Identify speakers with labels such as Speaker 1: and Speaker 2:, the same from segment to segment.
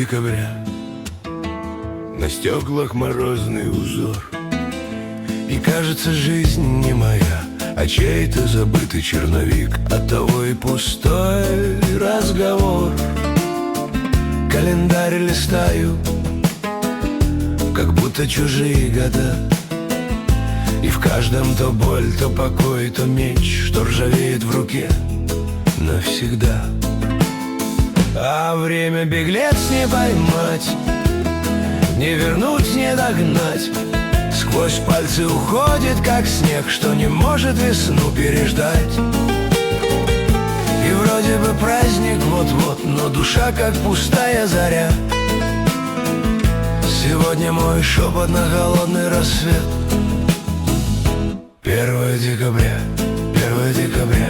Speaker 1: декабря, на стеклах морозный узор. И кажется, жизнь не моя, а чей-то забытый черновик. Оттого и пустой разговор. Календарь листаю, как будто чужие года. И в каждом то боль, то покой, то меч, что ржавеет в руке навсегда. А время беглец не поймать, не вернуть, не догнать. Сквозь пальцы уходит, как снег, что не может весну переждать. И вроде бы праздник вот-вот, но душа как пустая заря. Сегодня мой шепот на холодный рассвет. 1 декабря, 1 декабря.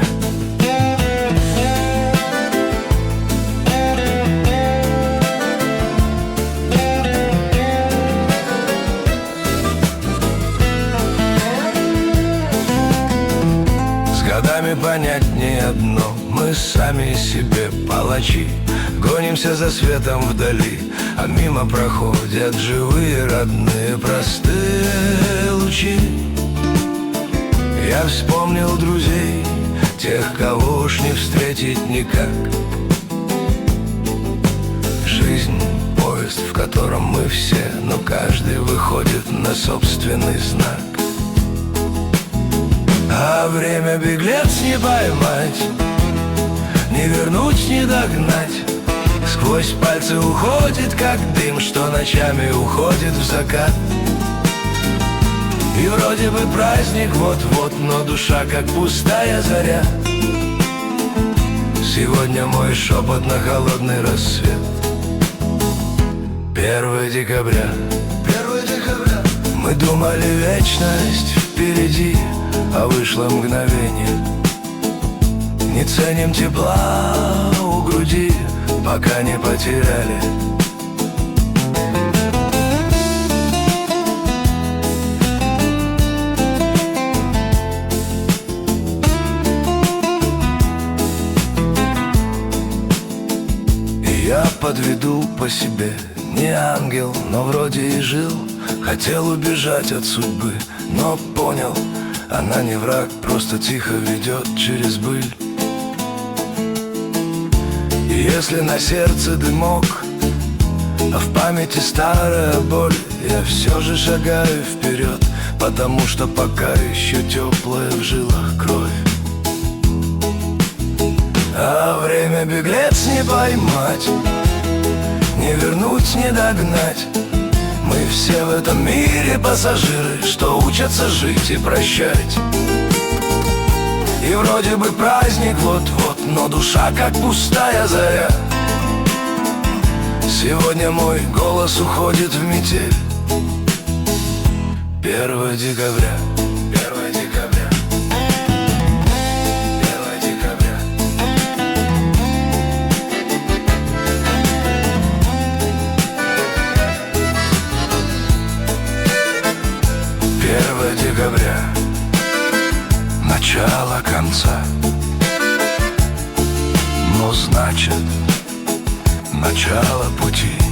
Speaker 1: С годами понятнее одно: мы сами себе палачи. Гонимся за светом вдали, а мимо проходят живые, родные, простые лучи. Я вспомнил друзей, тех, кого уж не встретить никак. Жизнь — поезд, в котором мы все, но каждый выходит на собственный знак. А время беглец не поймать, не вернуть, не догнать. Сквозь пальцы уходит, как дым, что ночами уходит в закат. И вроде бы праздник вот-вот, но душа как пустая заря. Сегодня мой шепот на холодный рассвет. 1 декабря, 1 декабря. Мы думали, вечность впереди, а вышло мгновение. Не ценим тепла у груди, пока не потеряли. Я подведу по себе, не ангел, но вроде и жил. Хотел убежать от судьбы, но понял, она не враг, просто тихо ведет через быль. И если на сердце дымок, а в памяти старая боль, я все же шагаю вперед, потому что пока еще теплая в жилах кровь. А время беглец не поймать, не вернуть, не догнать. Мы все в этом мире пассажиры, что учатся жить и прощать. И вроде бы праздник вот-вот, но душа как пустая заря. Сегодня мой голос уходит в метель. 1 декабря, 1 декабря. 1 декабря, начало конца. Ну, значит, начало пути.